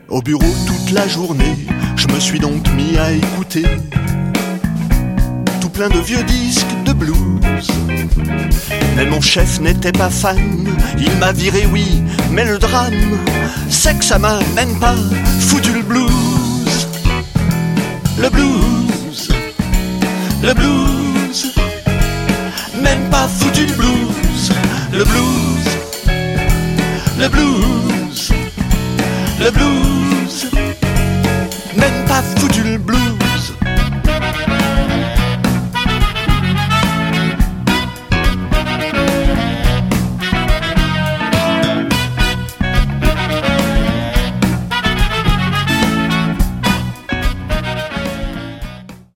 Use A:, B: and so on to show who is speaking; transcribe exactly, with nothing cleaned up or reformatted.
A: Au bureau toute la journée, je me suis donc mis à écouter tout plein de vieux disques de blues. Mais mon chef n'était pas fan, il m'a viré oui, mais le drame, c'est que ça m'a même pas foutu le blues. Le blues, le blues, même pas foutu le blues. Le blues, le blues, le blues.